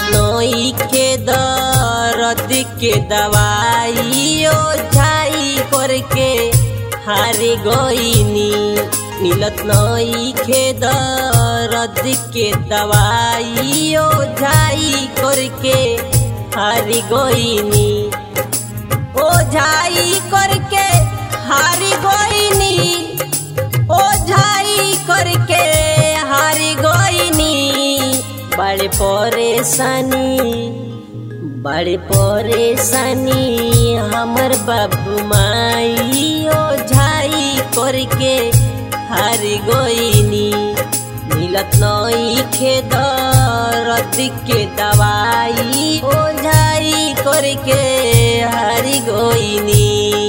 मिलत नई के दर्द के दवाई ओझाई करके हारी गईनी। मिलत नई के दर्द के दवाई ओझाई करके हारी गईनी। ओझाई करके हारी गईनी, ओझाई करके हारी गईनी। बड़े परेशानी हमर बाबू माई ओझाई करके हारी गईनी। मिलत नई के दर्द के दवाई ओझाई करके हारी गईनी।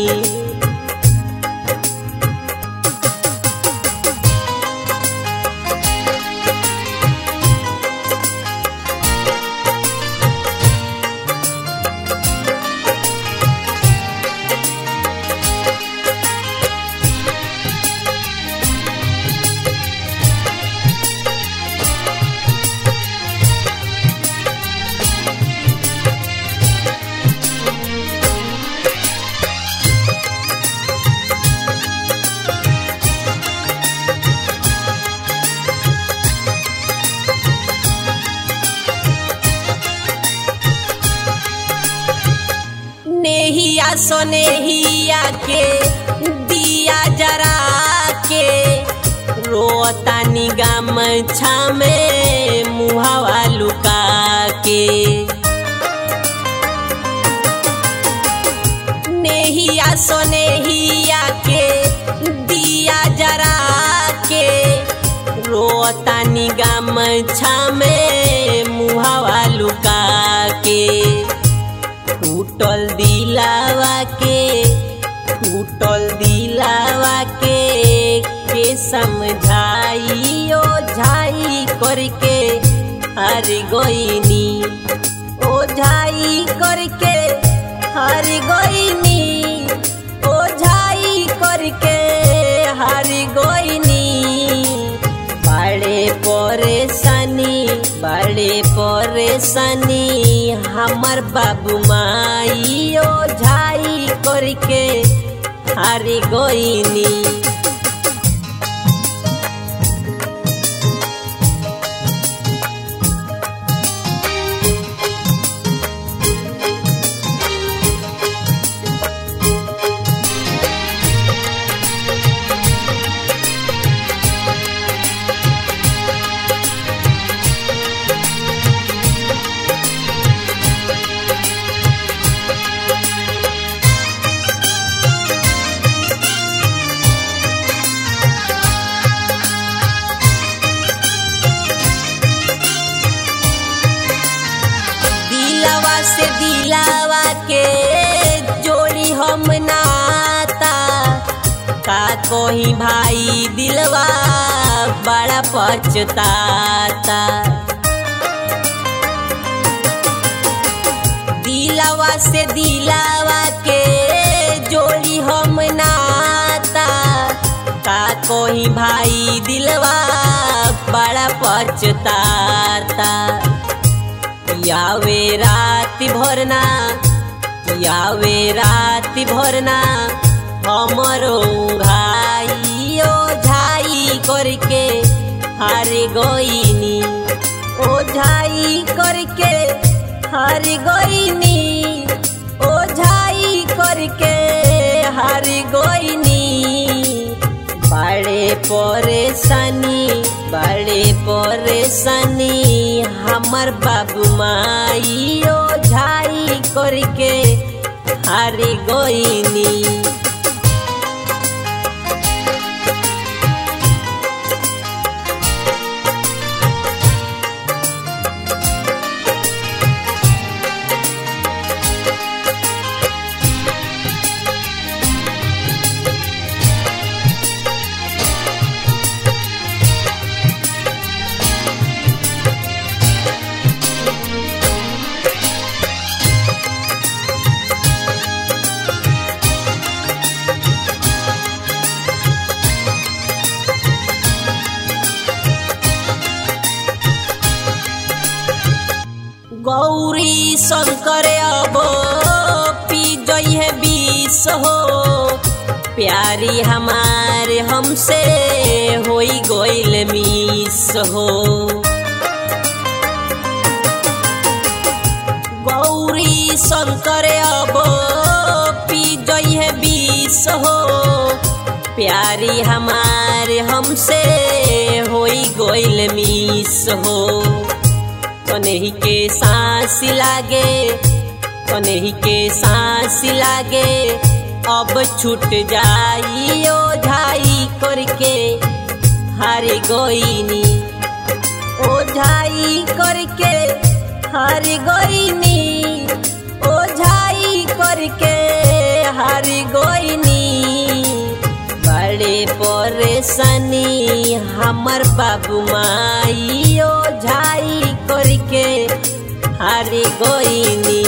नेहिया सोनेहिया के दिया जरा के रोतानी गमछा में मुहावा लुका के। नेहिया सोनेहिया के दिया जरा के रोतानी गमछा में मुहावा लुका के। टूटल दिलावा के समझाई ओझाई करके हार गईनी। ओझाई करके हार गईनी, ओझाई करके हार गईनी। बड़े परेशानी हमर बाबू माई ओझाई करके हार गईनी। से दिलावा के जोड़ी हम नाता का कोई भाई दिलवा बड़ा पछताता। दिलावा से दिलावा के जोड़ी हम नाता का कोई भाई दिलवा बड़ा पछताता। यावे रात भरना हमरो घाई ओझाई करके हार गईनी। ओझाई करके हार गईनी, ओझाई करके हार गईनी। बड़े परेशानी हमर बाबू माई ओझाई करके हार गईनी। हो प्यारी हमारे हमसे होई गइल मिस हो। गौरी शंकर अब पी गई है विष हो प्यारी हमारे हमसे होई गइल मिस हो। कन्ही के सांस लागे कन्ही के सांस लागे अब छूट जाई ओझाई करके हार गईनी ओझाई करके हार गईनी ओझाई करके हार गईनी। बड़े परेशानी हमर बाबू माई ओझाई करके हार गईनी।